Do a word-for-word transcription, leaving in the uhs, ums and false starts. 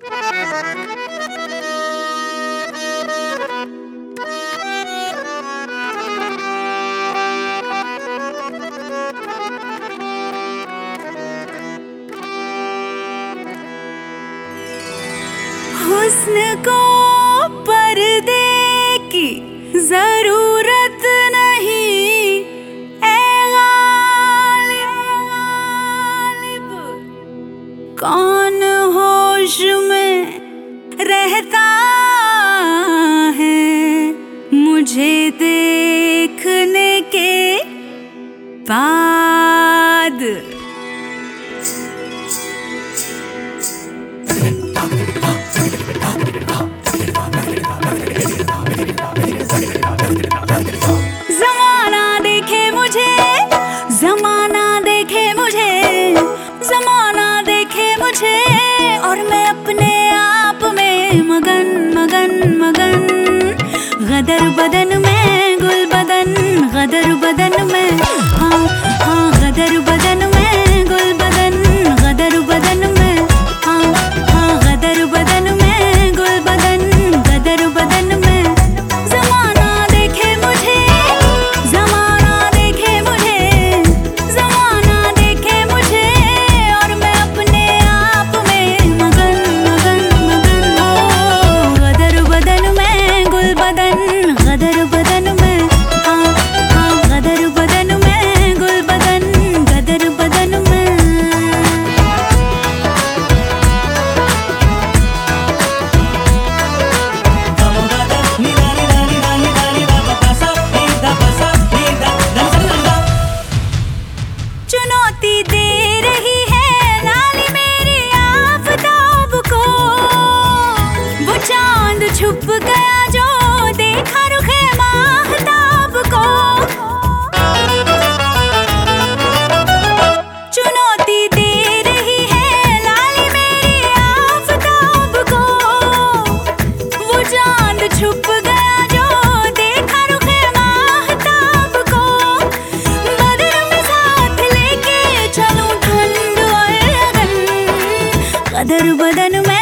हुस्न को पर्दे की जरूरत नहीं, ऐ गालिब कौन होश में रहता है मुझे देखने के बाद। ज़माना देखे मुझे, ज़माना देखे मुझे, ज़माना देखे मुझे और मैं अपने आप में मगन मगन मगन। गदर बदन में गुल बदन, गदर बदन में, हाँ हाँ गदर बदन में गुल बदन, गदर बदन में, हाँ हाँ गदर बदन में गुल बदन, गदर बदन में। ज़माना देखे मुझे, ज़माना देखे मुझे, ज़माना देखे मुझे और मैं अपने आप में मगन मगन मगन। ओ गदर बदन में गुल बदन, गदर बदन में, हाँ हाँ गदर बदन में गुल बदन, गदर बदन में। चुनौती दे रही है लाली मेरी आफताब को, वो चांद छुप गया जो देखा रुखे माहताब को। चुनौती दे रही है लाली मेरी आफताब को, वो चांद छुप गया जो देखा रुखे माहताब को। बदर में साथ लेके चलूं ठंड और लगन, गदर बदन में